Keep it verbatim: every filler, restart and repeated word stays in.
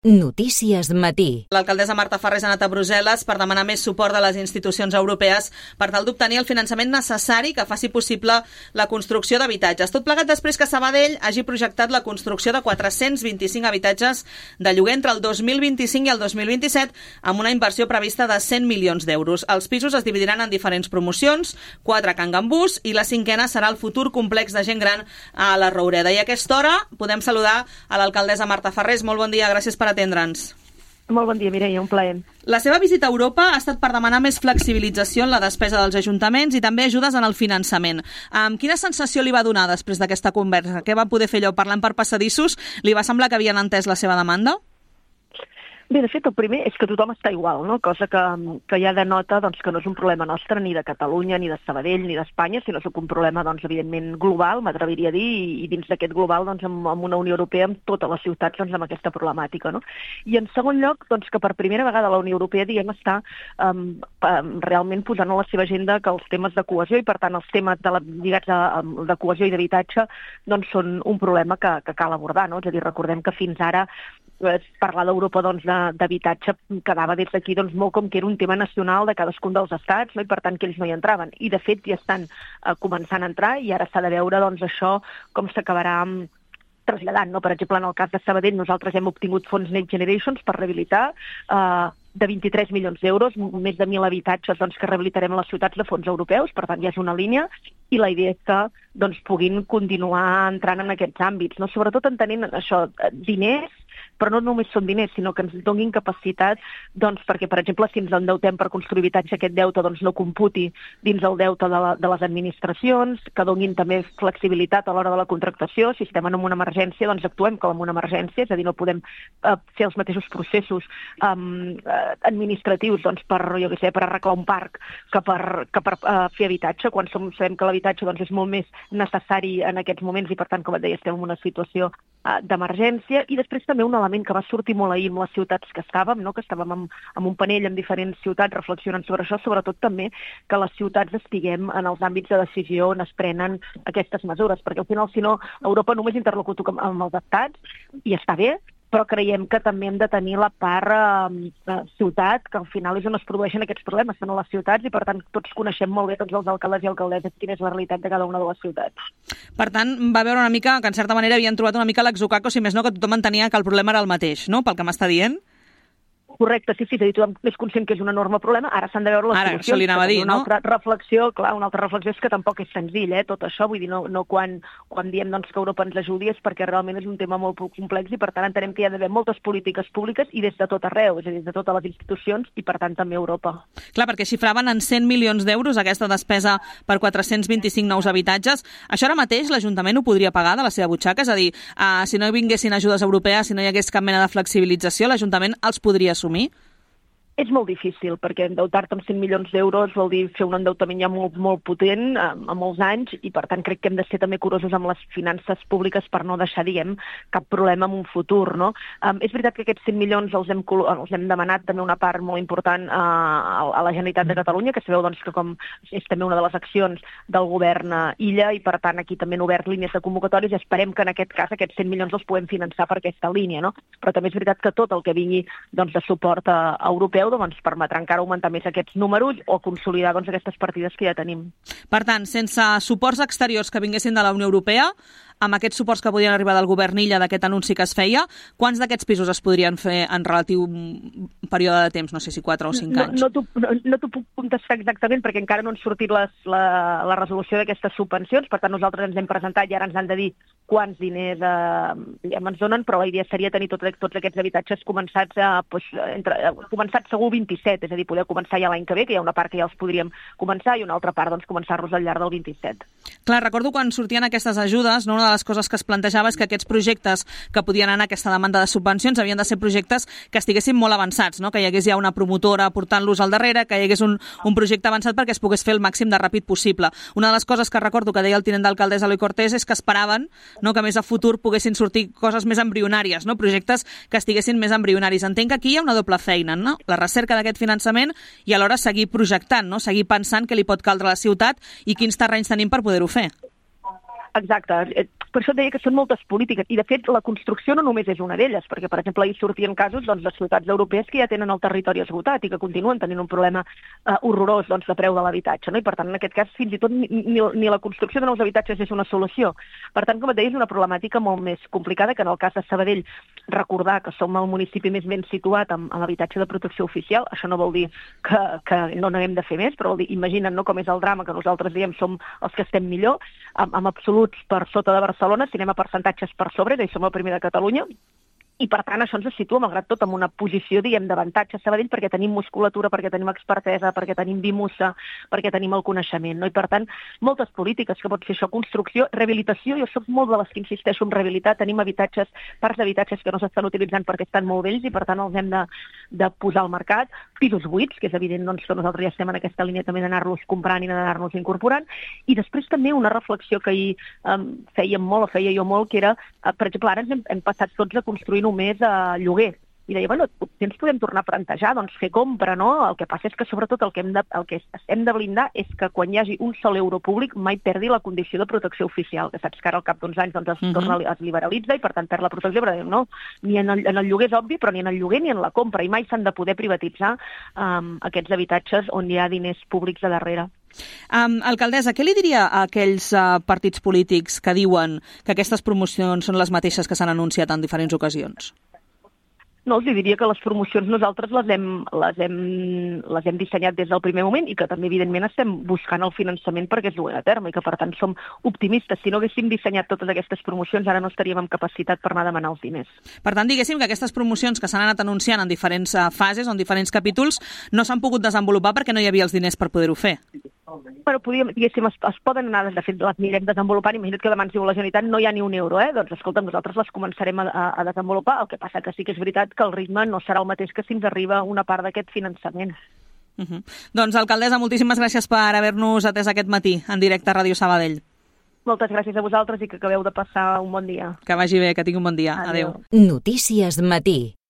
Notícies Matí. L'alcaldessa Marta Farrés ha anat a Brussel·les per demanar més suport de les institucions europees per tal d'obtenir el finançament necessari que faci possible la construcció d'habitatges. Tot plegat després que Sabadell hagi projectat la construcció de quatre-cents vint-i-cinc habitatges de lloguer entre el dos mil vint-i-cinc i el dos mil vint-i-set amb una inversió prevista de cent milions d'euros. Els pisos es dividiran en diferents promocions, quatre Can Gambús i la cinquena serà el futur complex de gent gran a la Roureda. I a aquesta hora podem saludar a l'alcaldessa Marta Farrés. Molt bon dia, gràcies per atendre'ns. Molt bon dia, Mireia, un plaer. La seva visita a Europa ha estat per demanar més flexibilització en la despesa dels ajuntaments i també ajudes en el finançament. Um, quina sensació li va donar després d'aquesta conversa? Què va poder fer allò? Parlant per passadissos, li va semblar que havien entès la seva demanda? Bé, de fet, el primer és que tothom està igual, no? Cosa que, que ja denota doncs, que no és un problema nostre ni de Catalunya, ni de Sabadell, ni d'Espanya, sinó que és un problema, doncs, evidentment, global, m'atreviria a dir, i, i dins d'aquest global, doncs, amb, amb una Unió Europea, amb totes les ciutats, doncs, amb aquesta problemàtica, no? I en segon lloc, doncs, que per primera vegada la Unió Europea, diguem, està um, um, realment posant a la seva agenda que els temes de cohesió i, per tant, els temes de la, lligats a, a, de cohesió i d'habitatge, doncs, són un problema que, que cal abordar, no? És a dir, recordem que fins ara parlar d'Europa doncs, d'habitatge quedava des d'aquí doncs, molt com que era un tema nacional de cadascun dels estats, no? I per tant que ells no hi entraven. I de fet ja estan eh, començant a entrar i ara s'ha de veure doncs, això com s'acabarà traslladant. No? Per exemple, en el cas de Sabadell nosaltres hem obtingut fons Next Generations per rehabilitar eh, de vint-i-tres milions d'euros, més de mil habitatges doncs, que rehabilitarem a les ciutats de fons europeus, per tant ja és una línia, i la idea és que doncs, puguin continuar entrant en aquests àmbits, no? Sobretot entenent això, diners, però no només són diners, sinó que ens donin capacitat, doncs, perquè, per exemple, si ens endeutem per construir habitatge, aquest deute doncs, no computi dins el deute de, la, de les administracions, que donin també flexibilitat a l'hora de la contractació. Si estem en una emergència, doncs actuem com en una emergència, és a dir, no podem eh, fer els mateixos processos um, eh, administratius doncs, per, jo què sé, per arreglar un parc que per, que per eh, fer habitatge, quan som, sabem que l'habitatge doncs, és molt més necessari en aquests moments i, per tant, com et deia, estem en una situació eh, d'emergència. I després també un element que va sortir molt ahir amb les ciutats que estàvem, no? Que estàvem amb, amb un panell amb diferents ciutats reflexionant sobre això, sobretot també que les ciutats estiguem en els àmbits de decisió on es prenen aquestes mesures, perquè al final, si no, Europa només interlocuta amb els estats, i està bé, però creiem que també hem de tenir la part eh, ciutat, que al final és on es produeixen aquests problemes, són a les ciutats, i per tant tots coneixem molt bé, tots els alcaldes i alcaldesses, quina és la realitat de cada una de les ciutats. Per tant, va veure una mica que en certa manera havien trobat una mica l'exocaco, si més no, que tothom entenia que el problema era el mateix, no?, pel que m'està dient? Correcte, sí, sí, és a dir, tothom és conscient que és un enorme problema, ara s'han de veure les ara, solucions. Ara, això li anava a dir, una no? Altra reflexió, clar, una altra reflexió és que tampoc és senzill, eh, tot això, vull dir, no, no quan, quan diem doncs, que Europa ens ajudi és perquè realment és un tema molt complex i per tant entenem que hi ha d'haver moltes polítiques públiques i des de tot arreu, és a dir, des de totes les institucions i per tant també Europa. Clar, perquè xifraven en cent milions d'euros aquesta despesa per quatre-cents vint-i-cinc nous habitatges. Això ara mateix l'Ajuntament ho podria pagar de la seva butxaca? És a dir, uh, si no vinguessin ajudes europees, si no hi hagués cap mena de flexibilització, l'Ajuntament els podria assumir? És molt difícil, perquè endeutar-te amb cent milions d'euros vol dir fer un endeutament ja molt, molt potent, a, a molts anys, i per tant crec que hem de ser també curosos amb les finances públiques per no deixar, diguem, cap problema en un futur, no? Um, és veritat que aquests cent milions els hem, els hem demanat també una part molt important a, a la Generalitat de Catalunya, que sabeu doncs, que com és també una de les accions del govern a Illa, i per tant aquí també han obert línies de convocatòries i esperem que en aquest cas aquests cent milions els puguem finançar per aquesta línia, no? Però també és veritat que tot el que vingui doncs, de suport a, a europeu doncs, permetrà encara augmentar més aquests números o consolidar doncs, aquestes partides que ja tenim. Per tant, sense suports exteriors que vinguessin de la Unió Europea, amb aquests suports que podien arribar del govern Illa d'aquest anunci que es feia, quants d'aquests pisos es podrien fer en relatiu període de temps? No sé si quatre o cinc anys. No, no t'ho no, no puc contestar exactament perquè encara no han sortit les, la, la resolució d'aquestes subvencions, per tant nosaltres ens hem presentat i ara ens han de dir quants diners eh, ens donen, però la idea seria tenir tot, tots aquests habitatges començats a, pues, entre, començats segur vint-i-set, és a dir, poder començar ja l'any que ve, que hi ha una part que ja els podríem començar i una altra part doncs, començar-los al llarg del vint-i-set. Clar, recordo quan sortien aquestes ajudes, no, una de les coses que es plantejava és que aquests projectes que podien anar a aquesta demanda de subvencions havien de ser projectes que estiguessin molt avançats, no? Que hi hagués ja una promotora portant-los al darrere, que hi hagués un, un projecte avançat perquè es pogués fer el màxim de ràpid possible. Una de les coses que recordo que deia el tinent d'alcaldessa Eloi Cortés és que esperaven, no, que més a futur poguessin sortir coses més embrionàries, no? Projectes que estiguessin més embrionaris. Entenc que aquí hi ha una doble feina, no? La recerca d'aquest finançament i alhora seguir projectant, no? Seguir pensant què li pot caldre a la ciutat i quins terrenys tenim per poder-ho fer. Exacte. Per això et deia que són moltes polítiques. I, de fet, la construcció no només és una d'elles, perquè, per exemple, ahir sortien casos doncs, de ciutats europees que ja tenen el territori esgotat i que continuen tenint un problema eh, horrorós doncs, de preu de l'habitatge. No? I, per tant, en aquest cas, fins i tot ni, ni, ni la construcció de nous habitatges és una solució. Per tant, com et deia, és una problemàtica molt més complicada que en el cas de Sabadell. Recordar que som el municipi més ben situat amb, amb l'habitatge de protecció oficial. Això no vol dir que, que no n'haguem de fer més, però vol dir, imagina't no, com és el drama que nosaltres diem som els que estem millor, amb, amb absoluts per sota de Barcelona, si anem a percentatges per sobre, és a dir, som el primer de Catalunya, i per tant això ens situa, malgrat tot, en una posició, diguem, d'avantatge a Sabadell, perquè tenim musculatura, perquè tenim expertesa, perquè tenim bimussa, perquè tenim el coneixement, no? I per tant, moltes polítiques que pot fer això, construcció, rehabilitació, jo soc molt de les que insisteixo en rehabilitar, tenim habitatges, parts d'habitatges que no s'estan utilitzant perquè estan molt vells i per tant els hem de, de posar al mercat, pisos buits, que és evident doncs, que nosaltres ja estem en aquesta línia també d'anar-los comprant i d'anar-nos incorporant, i després també una reflexió que ahir um, fèiem molt, o feia jo molt, que era, uh, per exemple, ara ens hem, hem passat tots a construir només a lloguer. I deia, bueno, potser ens podem tornar a plantejar, doncs fer compra, no? El que passa és que sobretot el que hem de, el que hem de blindar és que quan hi hagi un sol euro públic mai perdi la condició de protecció oficial, que saps que ara al cap d'uns anys doncs, es, uh-huh. torna, es liberalitza i per tant perd la protecció, però no, ni en el, en el lloguer és obvi, però ni en el lloguer ni en la compra, i mai s'han de poder privatitzar um, aquests habitatges on hi ha diners públics a darrere. Um, alcaldessa, què li diria a aquells uh, partits polítics que diuen que aquestes promocions són les mateixes que s'han anunciat en diferents ocasions? No, els diria que les promocions nosaltres les hem, les hem, les hem dissenyat des del primer moment i que també, evidentment, estem buscant el finançament perquè es duen a terme i que, per tant, som optimistes. Si no haguéssim dissenyat totes aquestes promocions, ara no estaríem en capacitat per anar a demanar els diners. Per tant, diguéssim que aquestes promocions que s'han anat anunciant en diferents uh, fases o en diferents capítols no s'han pogut desenvolupar perquè no hi havia els diners per poder-ho fer. Bueno, podríem, diguéssim, es, es poden anar, de fet, les anirem desenvolupant. Imagina't que demà ens diu la Generalitat no hi ha ni un euro, eh? Doncs, escolta, nosaltres les començarem a, a, a desenvolupar. El que passa que sí que és veritat que el ritme no serà el mateix que si ens arriba una part d'aquest finançament. Uh-huh. Doncs, alcaldessa, moltíssimes gràcies per haver-nos atès aquest matí en directe a Ràdio Sabadell. Moltes gràcies a vosaltres i que acabeu de passar un bon dia. Que vagi bé, que tingui un bon dia. Adéu. Notícies Matí.